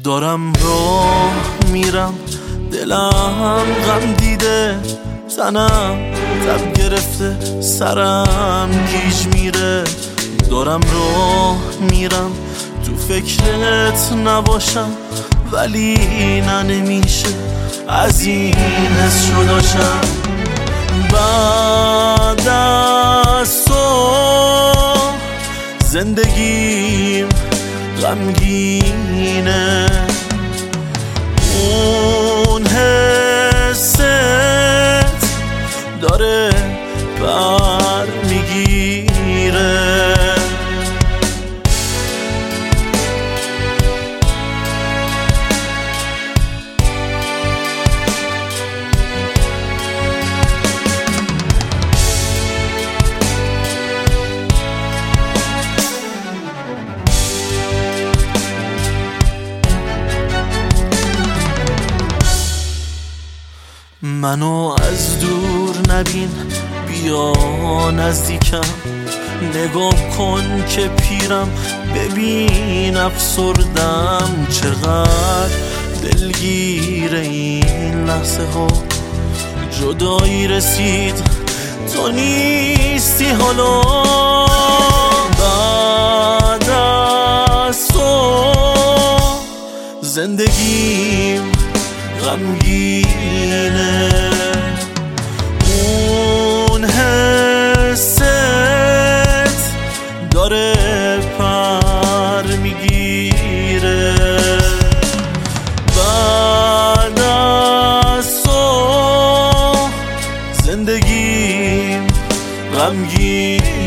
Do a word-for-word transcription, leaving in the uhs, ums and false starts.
دارم راه میرم، دلم غم دیده، تنم تب گرفته، سرم گیج میره. دارم راه میرم تو فکرت نباشم، ولی نه نمیشه از این حس شداشم. بعد از تو زندگیم غمگینه، اون حست داره بر میگیره. منو از دور نبین، بیا نزدیکم، نگاه کن که پیرم، ببین افسردم چقدر دلگیر این لحظه ها. جدایی رسید تو نیستی حالا، بعد از تو زندگیم غمگینه، اون حست داره پر میگیره. بعد از تو زندگیم غمگینه.